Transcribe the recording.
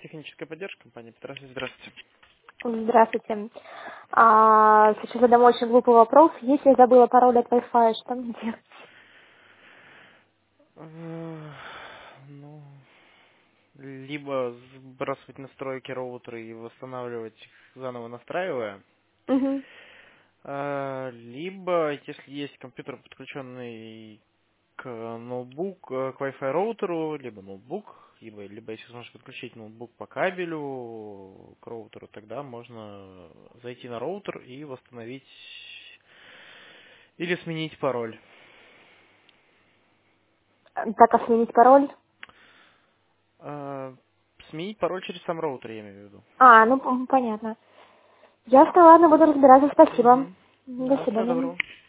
Техническая поддержка компании Петросян. Здравствуйте. Здравствуйте. Сейчас задам очень глупый вопрос. Если я забыла пароль от Wi-Fi, что мне делать? Ну, либо сбрасывать настройки роутера и восстанавливать их, заново настраивая, Угу. либо, если есть компьютер, подключенный к ноутбуку, к Wi-Fi роутеру, либо ноутбук, либо если сможешь подключить ноутбук по кабелю к роутеру, тогда можно зайти на роутер и восстановить или сменить пароль. Так, а сменить пароль? Сменить пароль через сам роутер, я имею в виду. Понятно. Ясно, ладно, буду разбираться. Спасибо. Угу. До Да, всего свидания. доброго.